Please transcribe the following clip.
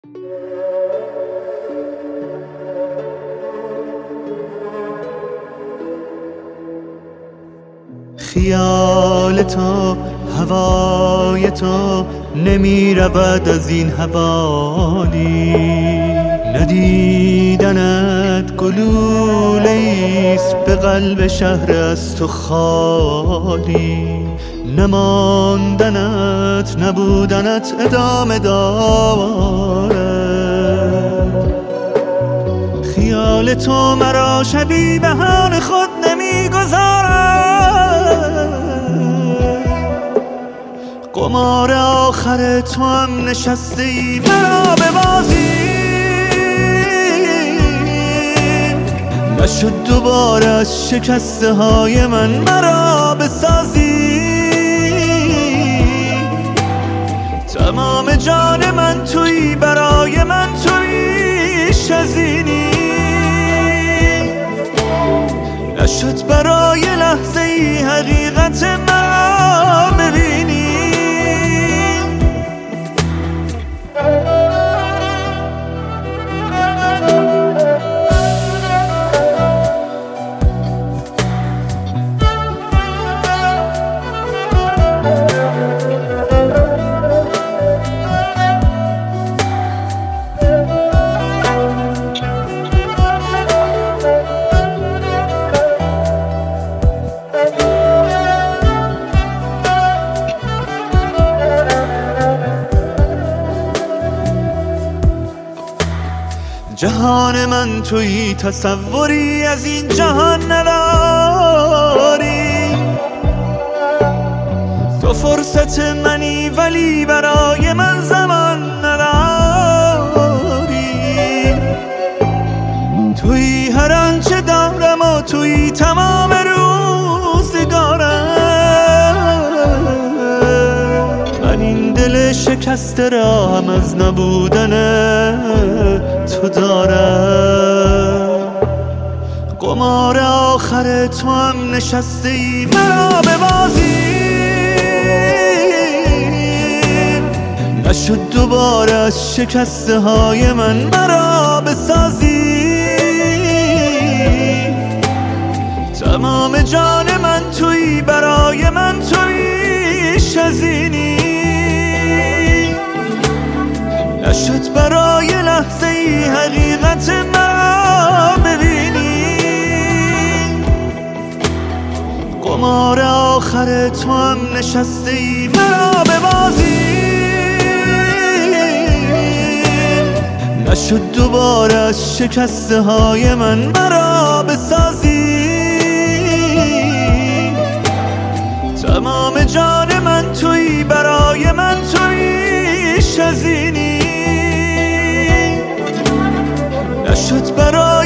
خیال تو هوای تو نمی رود از این حوالی، ندیدنت گلوله‌ایست به قلب شهر از تو خالی، نماندنت نبودنت ادامه دارد. خیال تو مرا شبیه به حال خود نمیگذارد، قمار آخر تو هم نشسته ای مرا به بازی، نشد دوباره از شکسته های من مرا بسازی. تمام جان من تویی، برای من تویی، شزینی نشد برای لحظه ای حقیقت مرا ببینی. جهان من تویی، تصوری از این جهان نداری، تو فرصت منی ولی برای من زمان نداری. تویی هر آنچه دارم و تویی تمام روزگارم، من این دل شکسته را هم از نبودن تو دارم. قمار آخر تو هم نشسته ای مرا به بازی، نشد دوباره از شکسته های من مرا بسازی. تمام جان من تویی، برای من تویی، شزینی نشد برای لحظه ای حقیقت مرا ببینی. قمار آخر تو هم نشسته ای مرا به بازی، نشد دوباره از شکسته های من مرا بسازی. تمام جان من تویی، برای من تویی، شزینی نشد برای